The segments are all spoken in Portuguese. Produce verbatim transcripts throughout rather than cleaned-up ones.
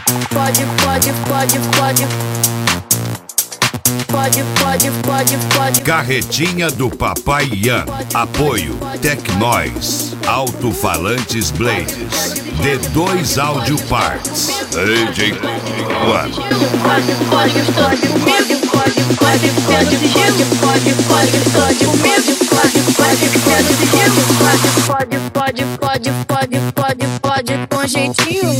Pode, pode, pode, pode. Pode, pode, pode, pode. Carretinha do Papai Ian. Apoio Tecnois, Alto-Falantes Blades, D dois Audio Parts, D J One. Pode, pode, pode, pode, pode, pode, pode, pode, pode, pode, comigo, pode, pode, pode, pode, pode, pode, pode, pode, pode, com jeitinho.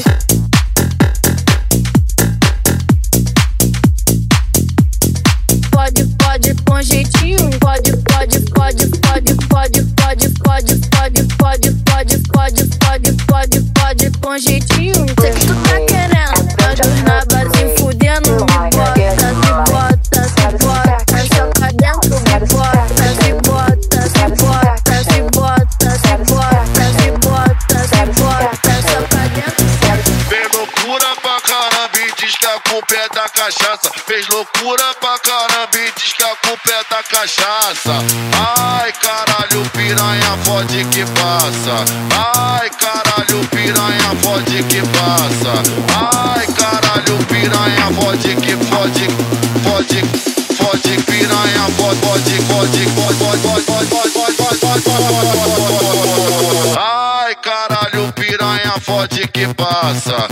Pode, pode, com jeitinho. Pode, pode, pode, pode, pode, pode, pode, pode, pode, pode, pode, pode, pode, pode, com jeitinho. Sei que tu tá querendo, mas na base fudendo. Me bota, se bota, se bota, soca dentro. Me bota, se bota, se bota, se bota, se bota, se bota, se bota, soca dentro. Fez loucura pra caramba e diz que a culpa é da cachaça. Fez loucura pra caramba e diz que a culpa é da cachaça. Ai caralho, piranha fode que passa. Ai caralho, piranha fode que passa. Ai caralho, piranha fode que fode, fode, fode, piranha fode, fode, fode, fode, fode, fode, fode, fode, fode. Ai caralho, piranha fode que passa.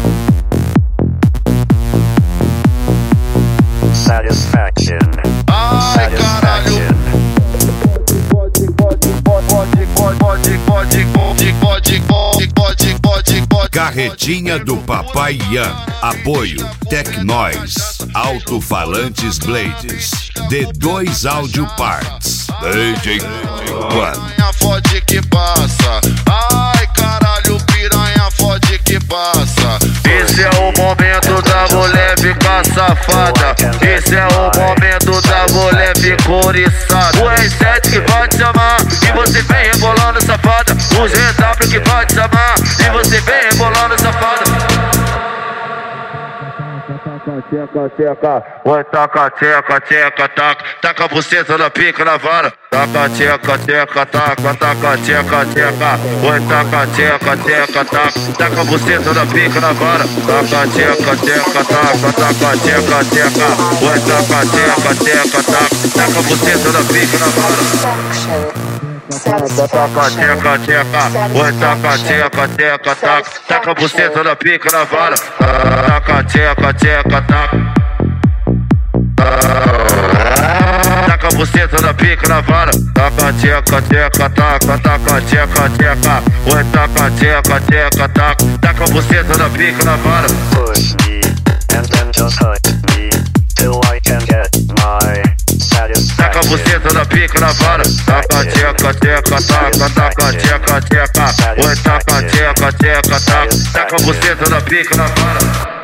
Satisfaction. Ai caralho. Pode, pode, pode, pode, pode, pode, pode, pode, pode, pode, pode. Carretinha do Papai Ian. Apoio Tecnois, Alto-Falantes Blades, D dois Audio Parts, D J One. Piranha fode que passa. Ai caralho, piranha fode que passa. Esse é o momento da mulher ficar safada. Esse é o momento da mulher ficar oriçada. O R sete que vai te chamar e você vem rebolando safada. O G W que vai te chamar e você vem rebolando safada. Tcheca, tcheca, vai taca, tcheca, tcheca, taca. Taca a buceta na pica na vara. Taca, tcheca, tcheca, taca, taca, tcheca, tcheca. Vai taca, tcheca, tcheca, taca. Taca a buceta na pica na vara. Taca, tcheca, tcheca, taca, taca, tcheca, tcheca. Vai taca, tcheca, tcheca, taca. Taca a buceta na pica na vara. Taca, tcheca, tcheca, vai taca, tcheca, tcheca, taca. Taca a buceta na pica na vara. Taca, tcheca, tcheca, taca. Taca a buceta na pica na vara. Taca, tcheca, tcheca, taca. Taca, tcheca, tcheca, vai taca, tcheca, tcheca, taca. Taca a buceta na pica na vara. Push me and then just hurt me till I can get my satisfaction. Taca a buceta na pica na vara. Taca, tcheca, tcheca, taca. Taca, tcheca, tcheca, vai taca, tcheca, tcheca, taca. Taca a buceta na pica na vara.